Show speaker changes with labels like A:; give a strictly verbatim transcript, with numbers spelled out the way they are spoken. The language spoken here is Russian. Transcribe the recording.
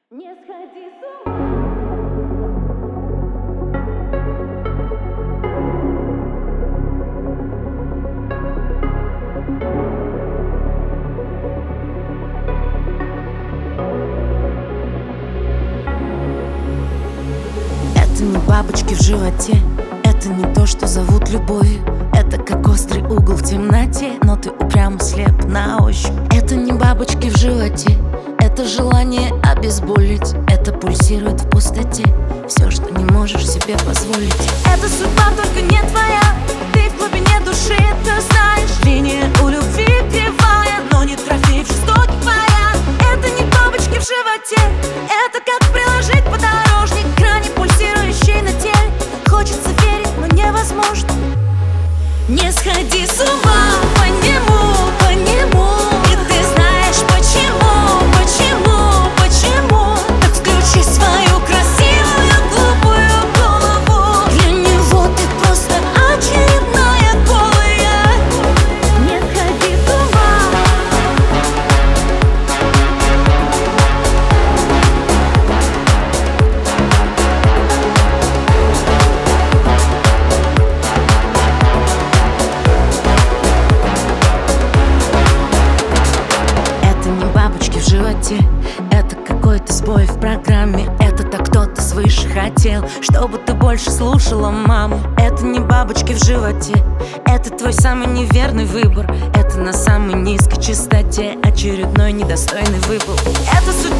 A: Не сходи с ума.
B: Это не бабочки в животе, это не то, что зовут любовью. Это как острый угол в темноте, но ты упрямо слеп на ощупь. Это не бабочки в животе, это желание обезболить. Это пульсирует в пустоте, все, что не можешь себе позволить. Это судьба, только не твоя, ты в глубине души это знаешь. Линия у любви кривая, но не трофей в жестоких боях. Это не бабочки в животе, это как приложить подорожник к ране, пульсирующей на теле. Хочется верить, но невозможно. Не сходи с ума по нему, по нему. И ты знаешь почему, почему, почему. Так включи свою красивую глупую голову. Для него ты просто очередная голая.
A: Не сходи с ума.
B: Это не бабочки в животе, это какой-то сбой в программе. Это так кто-то свыше хотел, чтобы ты больше слушала маму. Это не бабочки в животе, это твой самый неверный выбор. Это на самой низкой частоте очередной недостойный выпал. Это судьба.